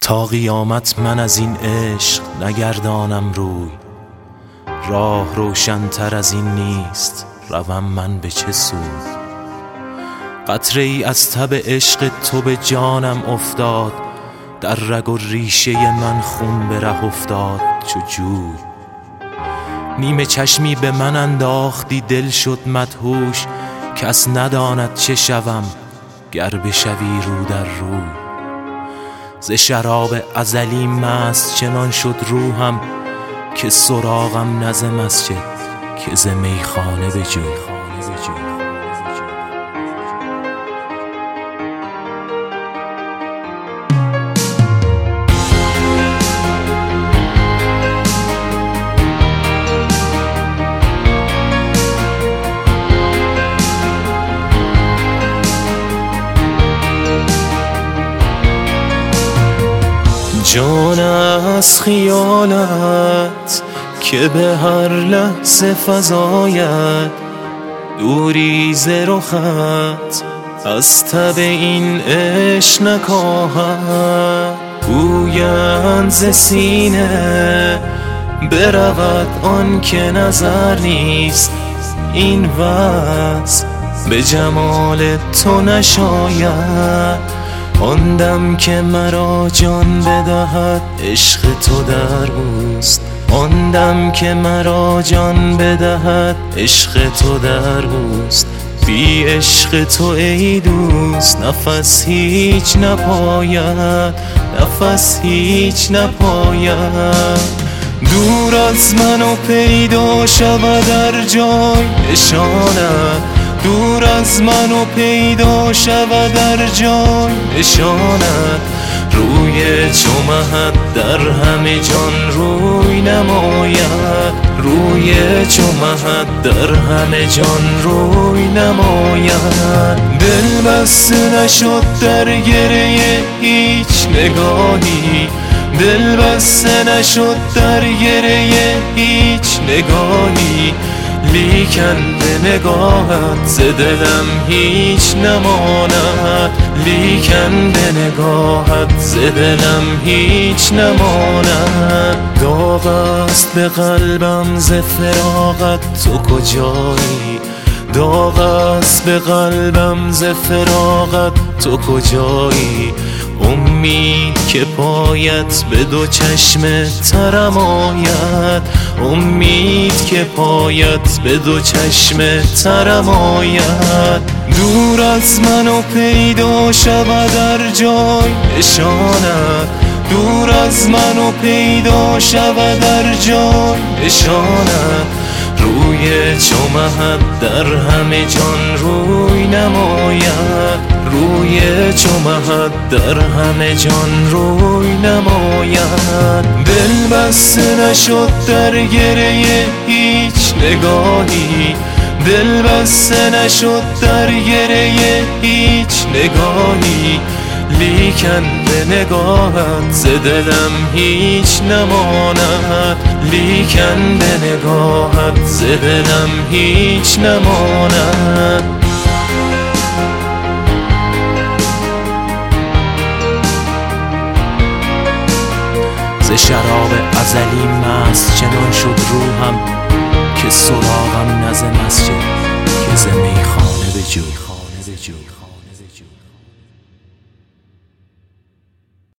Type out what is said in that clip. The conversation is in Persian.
تا قیامت من از این عشق نگردانم روی، راه روشن‌تر از این نیست، روم من به چه سوی؟ قطره ای از تب عشق تو به جانم افتاد، در رگ و ریشه من خون به ره افتاد چو جوی. نیمه چشمی به من انداختی دل شد مدهوش، کس نداند چه شوم گر بشوی رو در روی. ز شراب ازلی مست چنان شد روحم، که سراغم نه ز مسجد که ز میخانه بجوی. جان از خیالت که به هر لحظه فزاید، دوری ز رخت از تب این عشق نکاهد. گویند ز سینه برود آن که نظر نیست، این وصف به جمال تو نشاید. آن دم که مرا جان بدهد عشق تو در اوست، آن دم که مرا جان بدهد عشق تو در اوست. بی عشق تو ای دوست نفس هیچ نپاید، نفس هیچ نپاید. دور از من و پیدا شود در جای نشانت، دور از من و پیدا شود در جای نشانت. روی چو مهت در همه جان روی نماید، روی چو مهت در همه جان روی نماید. دل بسته نشد در گره هیچ نگاهی، دل بسته نشد در گره هیچ نگاهی. لیکن به نگاهت ز دلم هیچ نماند، لیکن به نگاهت ز دلم هیچ نماند. داغ است به قلبم ز فراقت تو کجایی، داغ است به قلبم ز فراقت تو کجایی. امید که پایت به دو چشم ترم آید، امید که پایت به دو چشم ترم آید. دور از من و پیدا شود در جای نشانت، دور از من و پیدا شود در جای نشانت. روی چو مهت در همه جان روی نماید، روی چو مهت در همه جان روی نماید. دل بسته نشد در گره هیچ نگاهی، دل بسته نشد در گره هیچ نگاهی. لیکن به نگاهت ز دلم هیچ نماند، لیکن به نگاهت ز دلم هیچ نماند. ز شراب ازلی مست چنان شد روحم، که سراغم نه ز مسجد که ز میخانه بجوی.